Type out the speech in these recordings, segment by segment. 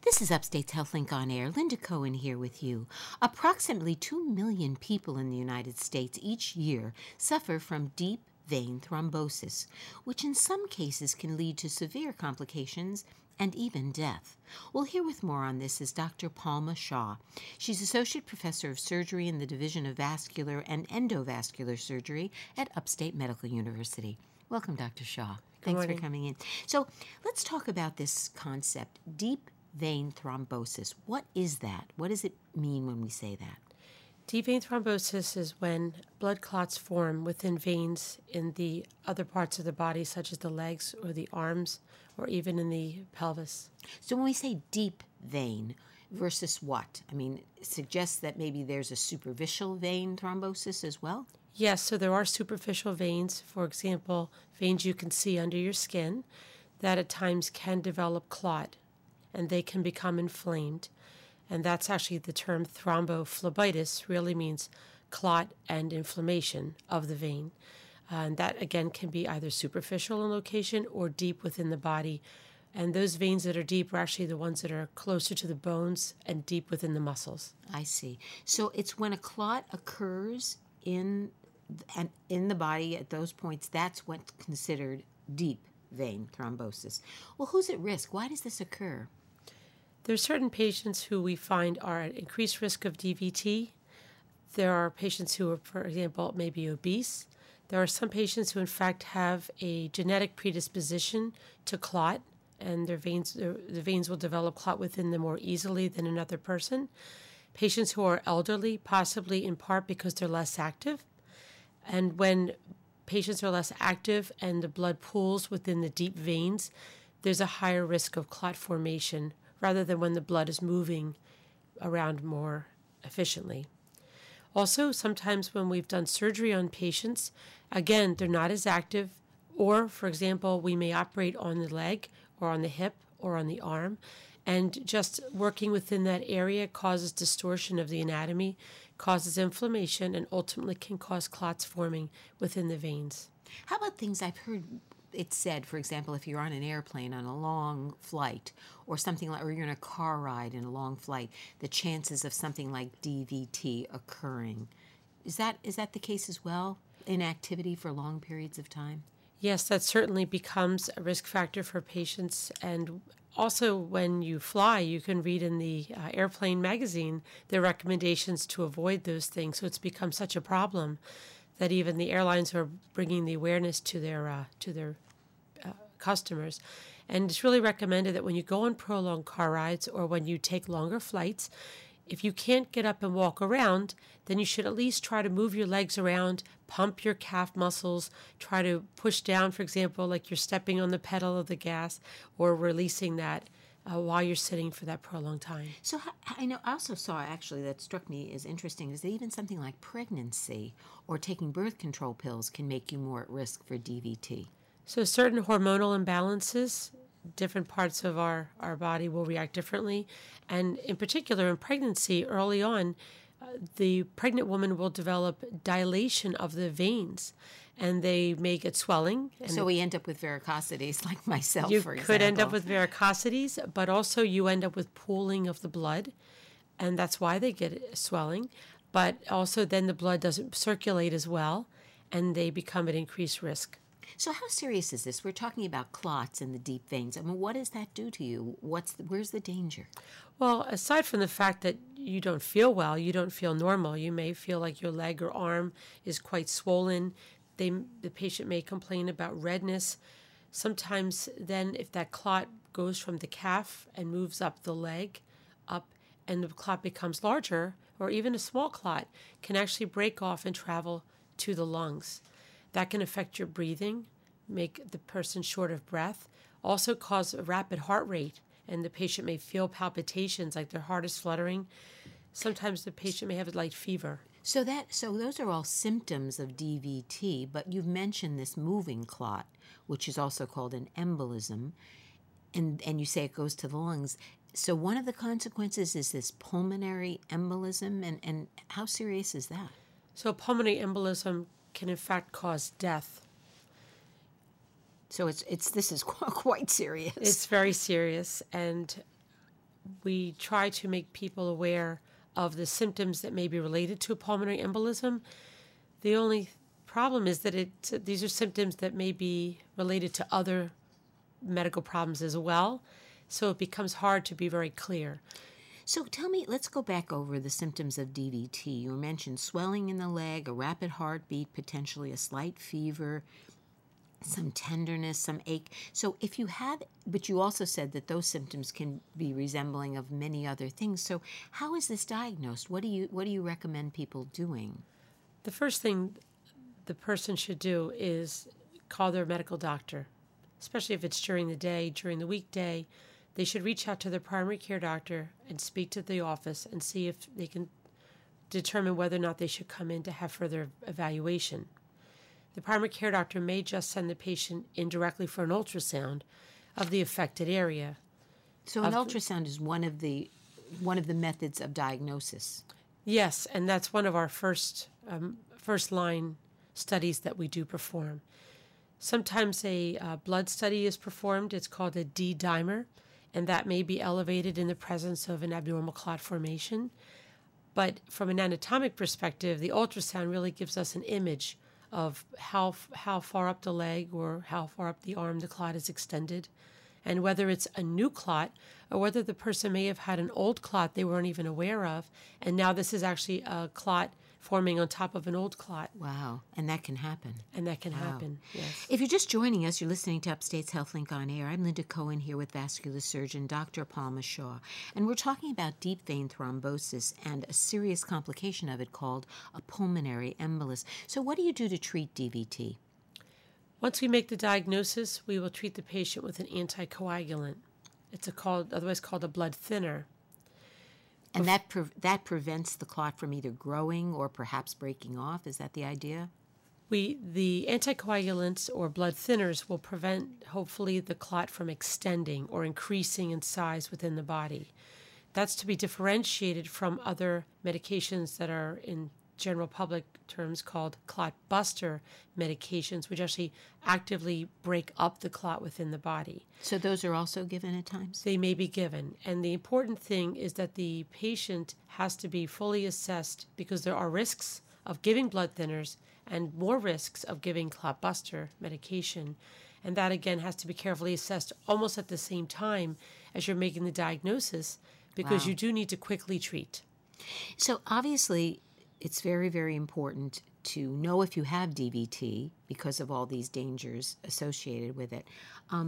This is Upstate's HealthLink on Air. Linda Cohen here with you. Approximately 2 million people in the United States each year suffer from deep vein thrombosis, which in some cases can lead to severe complications and even death. Well, here with more on this is Dr. Palma Shah. She's Associate Professor of Surgery in the Division of Vascular and Endovascular Surgery at Upstate Medical University. Welcome, Dr. Shah. Thanks for coming in. So let's talk about this concept, deep vein thrombosis. What is that? What does it mean when we say that? Deep vein thrombosis is when blood clots form within veins in the other parts of the body, such as the legs or the arms, or even in the pelvis. So when we say deep vein versus what? I mean, it suggests that maybe there's a superficial vein thrombosis as well? Yes, so there are superficial veins, for example, veins you can see under your skin that at times can develop clot, and they can become inflamed. And that's actually the term thrombophlebitis, really means clot and inflammation of the vein. And that, again, can be either superficial in location or deep within the body. And those veins that are deep are actually the ones that are closer to the bones and deep within the muscles. I see. So it's when a clot occurs in the body at those points, that's what's considered deep vein thrombosis. Well, who's at risk? Why does this occur? There are certain patients who we find are at increased risk of DVT. There are patients who are, for example, maybe obese. There are some patients who, in fact, have a genetic predisposition to clot, and the veins will develop clot within them more easily than another person. Patients who are elderly, possibly in part because they're less active. And when patients are less active and the blood pools within the deep veins, there's a higher risk of clot formation rather than when the blood is moving around more efficiently. Also, sometimes when we've done surgery on patients, again, they're not as active, or, for example, we may operate on the leg or on the hip or on the arm, and just working within that area causes distortion of the anatomy, causes inflammation, and ultimately can cause clots forming within the veins. How about things I've heard it said, for example, if you're on an airplane on a long flight or something like, or you're in a car ride in a long flight, the chances of something like DVT occurring. Is that the case as well? Inactivity for long periods of time? Yes, that certainly becomes a risk factor for patients. And also when you fly, you can read in the airplane magazine their recommendations to avoid those things. So it's become such a problem that even the airlines are bringing the awareness to their customers. And it's really recommended that when you go on prolonged car rides or when you take longer flights, if you can't get up and walk around, then you should at least try to move your legs around, pump your calf muscles, try to push down, for example, like you're stepping on the pedal of the gas or releasing that while you're sitting for that prolonged time. So I also saw, actually, that struck me as interesting, is that even something like pregnancy or taking birth control pills can make you more at risk for DVT. So certain hormonal imbalances, different parts of our body will react differently. And in particular, in pregnancy, early on, the pregnant woman will develop dilation of the veins, and they may get swelling. And so we end up with varicosities, like myself, for example. You could end up with varicosities, but also you end up with pooling of the blood, and that's why they get swelling. But also then the blood doesn't circulate as well, and they become at increased risk. So how serious is this? We're talking about clots in the deep veins. I mean, what does that do to you? Where's the danger? Well, aside from the fact that you don't feel well, you don't feel normal, you may feel like your leg or arm is quite swollen. The patient may complain about redness. Sometimes then if that clot goes from the calf and moves up the leg, up, and the clot becomes larger, or even a small clot, can actually break off and travel to the lungs. That can affect your breathing, make the person short of breath, also cause a rapid heart rate, and the patient may feel palpitations like their heart is fluttering. Sometimes the patient may have a light fever. So those are all symptoms of DVT, but you've mentioned this moving clot, which is also called an embolism, and you say it goes to the lungs. So one of the consequences is this pulmonary embolism, and how serious is that? So pulmonary embolism can in fact cause death. So this is quite serious. It's very serious, and we try to make people aware of the symptoms that may be related to a pulmonary embolism. The only problem is that these are symptoms that may be related to other medical problems as well, so it becomes hard to be very clear. So tell me, let's go back over the symptoms of DVT. You mentioned swelling in the leg, a rapid heartbeat, potentially a slight fever, some tenderness, some ache. So if you have, but you also said that those symptoms can be resembling of many other things. So how is this diagnosed? What do you recommend people doing? The first thing the person should do is call their medical doctor, especially if it's during the day, during the weekday. They should reach out to their primary care doctor and speak to the office and see if they can determine whether or not they should come in to have further evaluation. The primary care doctor may just send the patient in directly for an ultrasound of the affected area. So an ultrasound is one of the methods of diagnosis. Yes, and that's one of our first line studies that we do perform. Sometimes a blood study is performed. It's called a D-dimer, and that may be elevated in the presence of an abnormal clot formation. But from an anatomic perspective, the ultrasound really gives us an image of how far up the leg or how far up the arm the clot is extended, and whether it's a new clot or whether the person may have had an old clot they weren't even aware of, and now this is actually a clot forming on top of an old clot. Wow, and that can happen. And that can Wow. happen, yes. If you're just joining us, you're listening to Upstate's HealthLink on Air. I'm Linda Cohen here with vascular surgeon Dr. Palma Shaw, and we're talking about deep vein thrombosis and a serious complication of it called a pulmonary embolus. So what do you do to treat DVT? Once we make the diagnosis, we will treat the patient with an anticoagulant. It's otherwise called a blood thinner. And that prevents the clot from either growing or perhaps breaking off. Is that the idea? The anticoagulants or blood thinners will prevent, hopefully, the clot from extending or increasing in size within the body. That's to be differentiated from other medications that are in general public terms called clot buster medications, which actually actively break up the clot within the body. So those are also given at times? They may be given. And the important thing is that the patient has to be fully assessed because there are risks of giving blood thinners and more risks of giving clot buster medication. And that, again, has to be carefully assessed almost at the same time as you're making the diagnosis because Wow. you do need to quickly treat. So obviously, it's very, very important to know if you have DVT because of all these dangers associated with it.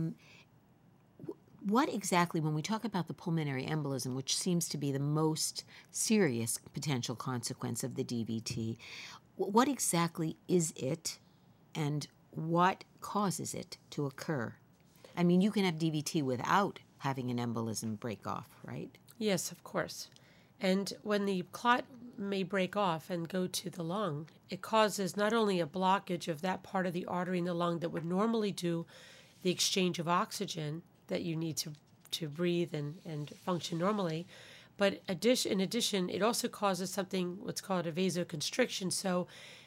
What exactly, when we talk about the pulmonary embolism, which seems to be the most serious potential consequence of the DVT, what exactly is it and what causes it to occur? I mean, you can have DVT without having an embolism break off, right? Yes, of course. And when the clot may break off and go to the lung, it causes not only a blockage of that part of the artery in the lung that would normally do the exchange of oxygen that you need to breathe and function normally, but in addition, it also causes something what's called a vasoconstriction. So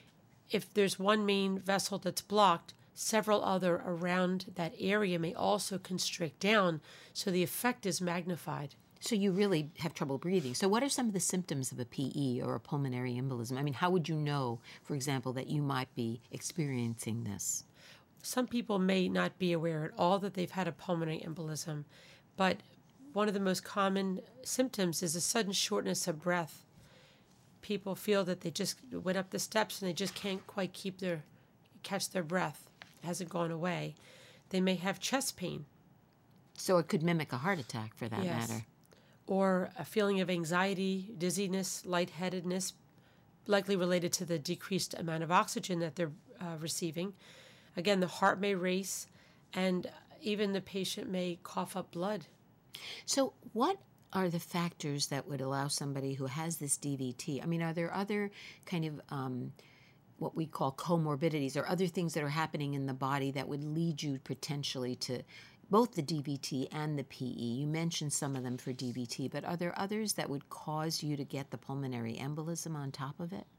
if there's one main vessel that's blocked, several other around that area may also constrict down, so the effect is magnified. So you really have trouble breathing. So what are some of the symptoms of a PE or a pulmonary embolism? I mean, how would you know, for example, that you might be experiencing this? Some people may not be aware at all that they've had a pulmonary embolism, but one of the most common symptoms is a sudden shortness of breath. People feel that they just went up the steps and they just can't quite catch their breath. It hasn't gone away. They may have chest pain. So it could mimic a heart attack for that Yes. matter. Or a feeling of anxiety, dizziness, lightheadedness, likely related to the decreased amount of oxygen that they're receiving. Again, the heart may race, and even the patient may cough up blood. So what are the factors that would allow somebody who has this DVT? I mean, are there other kind of what we call comorbidities or other things that are happening in the body that would lead you potentially to both the DVT and the PE? You mentioned some of them for DVT, but are there others that would cause you to get the pulmonary embolism on top of it?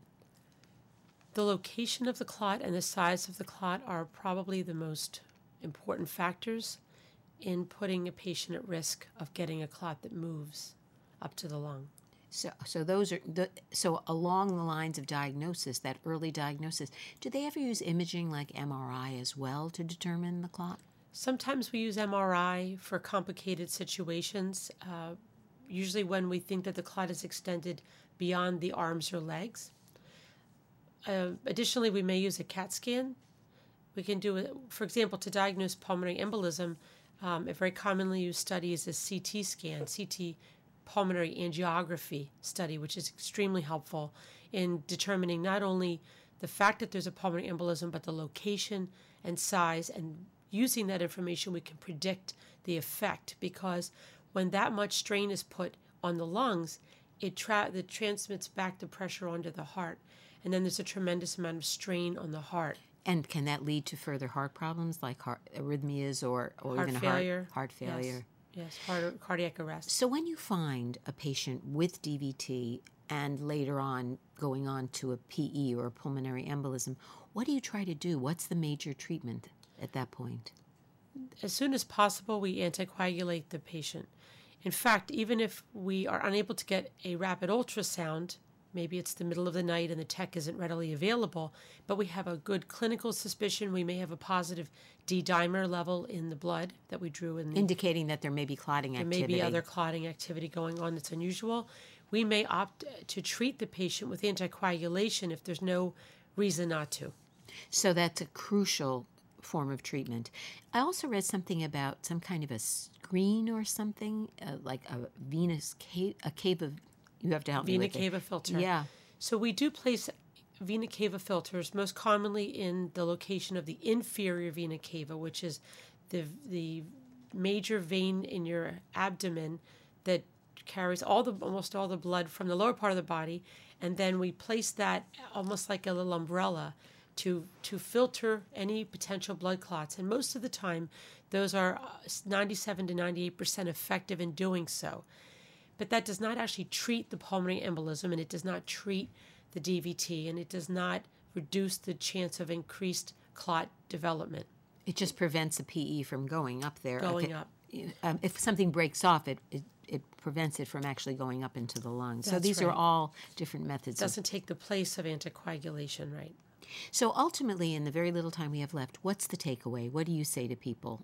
The location of the clot and the size of the clot are probably the most important factors in putting a patient at risk of getting a clot that moves up to the lung. So those are so along the lines of diagnosis, that early diagnosis. Do they ever use imaging like MRI as well to determine the clot? Sometimes we use MRI for complicated situations, usually when we think that the clot is extended beyond the arms or legs. Additionally, we may use a CAT scan. We can do it, for example, to diagnose pulmonary embolism. A very commonly used study is a CT scan, CT pulmonary angiography study, which is extremely helpful in determining not only the fact that there's a pulmonary embolism, but the location and size. And using that information, we can predict the effect, because when that much strain is put on the lungs, it transmits back the pressure onto the heart. And then there's a tremendous amount of strain on the heart. And can that lead to further heart problems like arrhythmias or Heart even failure. heart failure? Yes, cardiac arrest. So when you find a patient with DVT and later on going on to a PE or a pulmonary embolism, what do you try to do? What's the major treatment at that point? As soon as possible, we anticoagulate the patient. In fact, even if we are unable to get a rapid ultrasound, maybe it's the middle of the night and the tech isn't readily available, but we have a good clinical suspicion. We may have a positive D-dimer level in the blood that we drew in indicating that there may be clotting activity. There may be other clotting activity going on that's unusual. We may opt to treat the patient with anticoagulation if there's no reason not to. So that's a crucial form of treatment. I also read something about some kind of a screen or something, like a venous cave, a cave of. You have to help me with it. Vena cava filter. Yeah. So we do place vena cava filters most commonly in the location of the inferior vena cava, which is the major vein in your abdomen that carries almost all the blood from the lower part of the body, and then we place that almost like a little umbrella to filter any potential blood clots. And most of the time, those are 97 to 98% effective in doing so. But that does not actually treat the pulmonary embolism, and it does not treat the DVT, and it does not reduce the chance of increased clot development. It just prevents a PE from going up there. Up. If something breaks off, it prevents it from actually going up into the lungs. So That's these right. are all different methods. It doesn't take the place of anticoagulation, right? So ultimately, in the very little time we have left, what's the takeaway? What do you say to people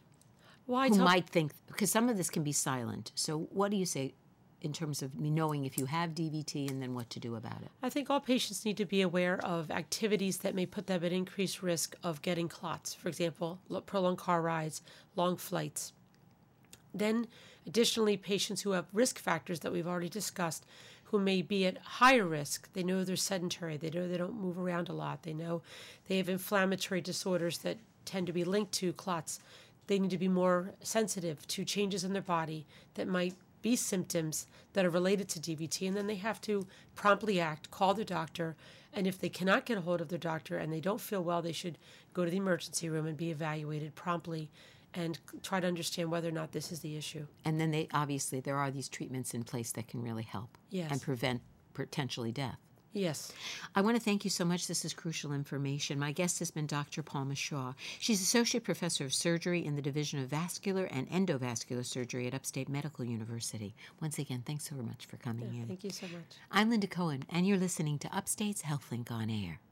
who might think, because some of this can be silent. So what do you say in terms of knowing if you have DVT and then what to do about it? I think all patients need to be aware of activities that may put them at increased risk of getting clots. For example, prolonged car rides, long flights. Then, additionally, patients who have risk factors that we've already discussed, who may be at higher risk. They know they're sedentary. They know they don't move around a lot. They know they have inflammatory disorders that tend to be linked to clots. They need to be more sensitive to changes in their body that might be symptoms that are related to DVT, and then they have to promptly act, call their doctor, and if they cannot get a hold of their doctor and they don't feel well, they should go to the emergency room and be evaluated promptly and try to understand whether or not this is the issue. And then there are these treatments in place that can really help and prevent potentially death. Yes. I want to thank you so much. This is crucial information. My guest has been Dr. Palma Shaw. She's Associate Professor of Surgery in the Division of Vascular and Endovascular Surgery at Upstate Medical University. Once again, thanks so much for coming in. Thank you so much. I'm Linda Cohen, and you're listening to Upstate's HealthLink on Air.